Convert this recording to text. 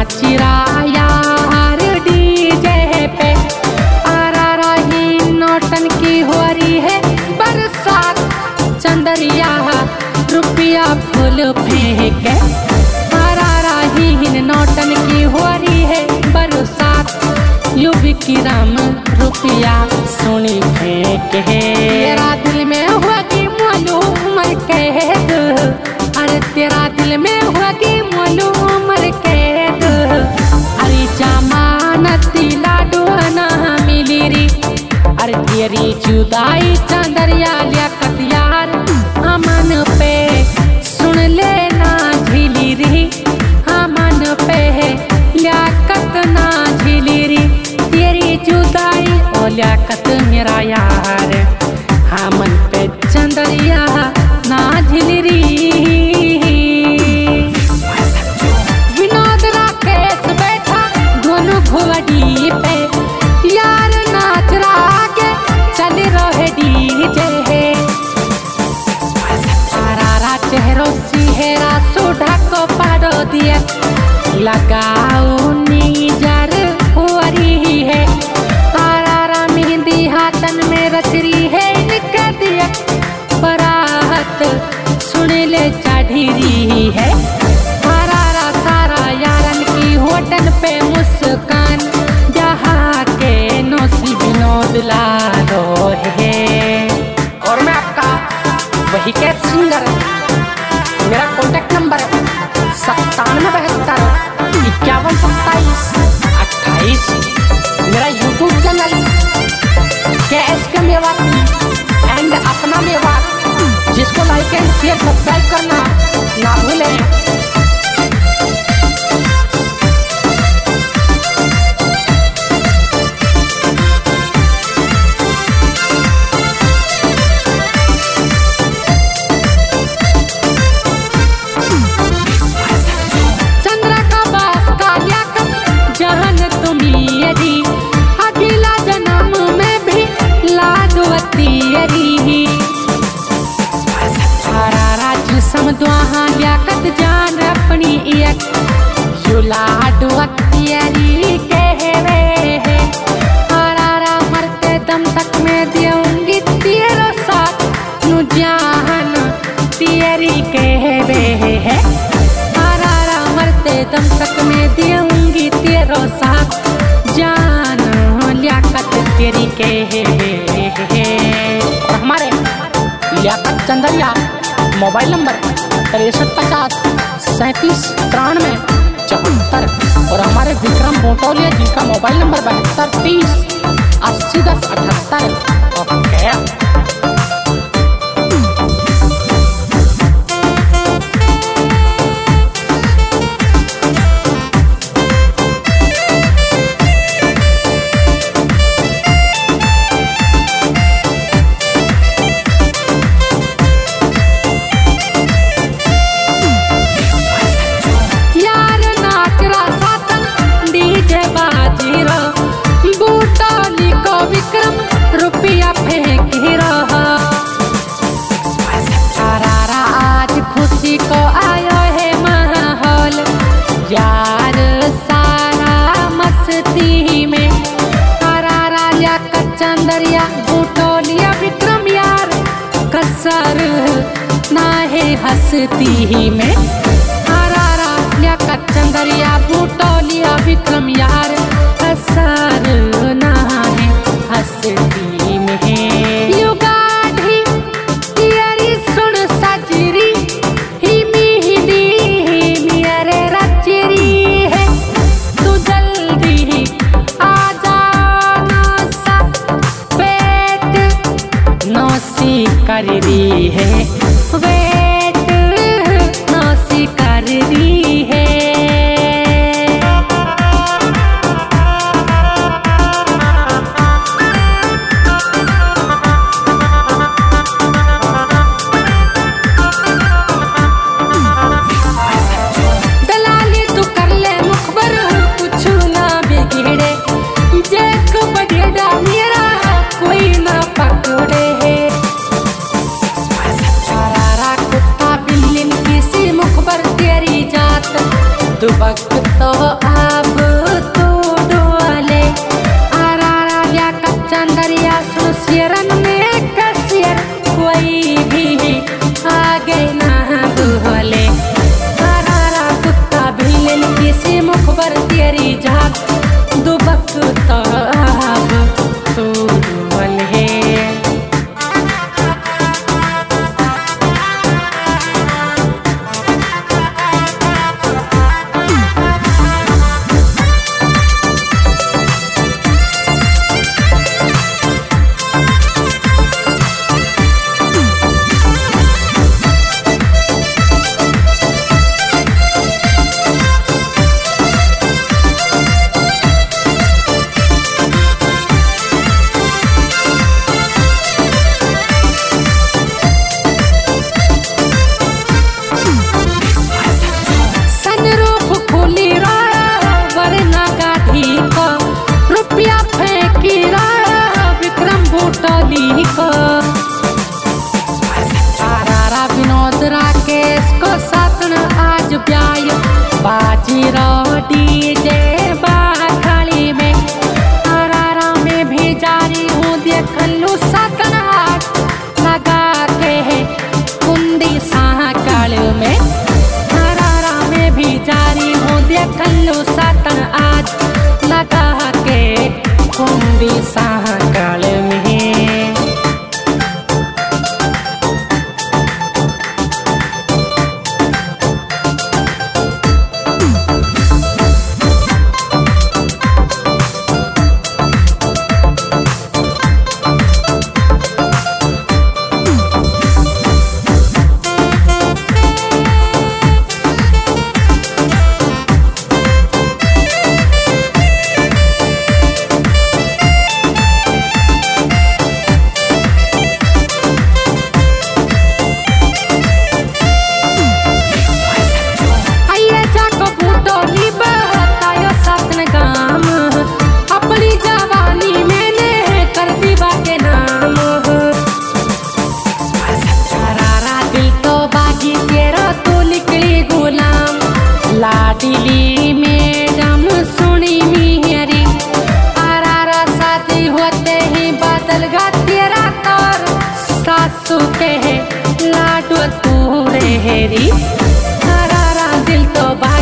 चिराया DJ पे आरा रही नौटन की हो रही है बरसात। चंदरिया रुपया फूल फेंके आरा रही नौटन की हो रही है बरसात। युवी की राम रुपया सोनी फेंके तेरा दिल में हुआ कि मालूम कैद। अरे तेरा दिल में हुआ कि मालूम कैद। अरे जमानत लाडो ना मिली री। अरे तेरी जुदाई चंदरिया लियाकत यार अमन पे सुन लेना झिली री। अमन पे लियाकत ना झिली री। तेरी जुदाई ओ लियाकत मेरा यार अमन पे चंदरिया ना झिली री। विनोद राकेश बैठा दोनों घोड़ी पे यार नाच रागे चल रहे डीजे। सारा चेहरों सिहेरा सुधा को पाड़ो दिए लगाओ नीजर हो रही है। तारा मेहंदी हाथन में रच रही है निकल दिया बरात सुन ले चढ़ी रही है। सारा यारन की होटल पे मुस्कान जहाँ के नौसी विनोद लालो है। और मैं आपका वही कैब सिंगर, मेरा कॉन्टेक्ट नंबर 9772512728। मेरा YouTube channel KSK Mewati and अपना मेवात, जिसको लाइक एंड शेयर सब्सक्राइब करना ना भूलें। लियाकत जान अपनी एक लाडो अख्तियारी कहवे है। आरा मरते दम तक मैं दूंगी तेरा साथ नु जान तेरी कहवे है। आरा मरते दम तक मैं दूंगी तेरा साथ जान लियाकत तेरी कहवे है। और हमारे लियाकत चंदरिया मोबाइल नंबर 6350 3793 74। और हमारे विक्रम बोटोलिया जिनका मोबाइल नंबर 7230 8010 78। ओके। विक्रम रुपया फेंक रहा सारा आज खुशी को आयो है माहौल यार सारा मस्ती में। तारा लियाकत चंदरिया बूटोलिया विक्रम यार कसर ना है हस्ती में। तारा लियाकत चंदरिया बूटोलिया विक्रम यार कसर ना है हस्ती में। युगाढ़ी तेरी सुन सजरी ही मेहंदी मेरे रचरी है। तू जल्दी आ जाना सा पेट नौसी कर रही है वेट नौसी दुबक तो अब तू डोले आरारा लिया कच्चा दरिया सुशिरन में कसियर कोई भी आगे ना बोले आरारा कुत्ता भी किसी मुखबर तेरी झाग दुबक तो अब तू डोले विनोद राकेश को सातन आज ब्याय बाजी डीजे बाखाली में आरारा में भी जारी हूँ देख लू सातन आज लगा के है कुंदी साकल में आरारा में भी जारी हूँ देख लू सातन आज लगा के कुंदी साकल में लाडली मैडम सुनी मिहरी आरारा साथी होते ही बदल गा तेरा तौर सासू के लाडू तू रे हेरी आरारा दिल तो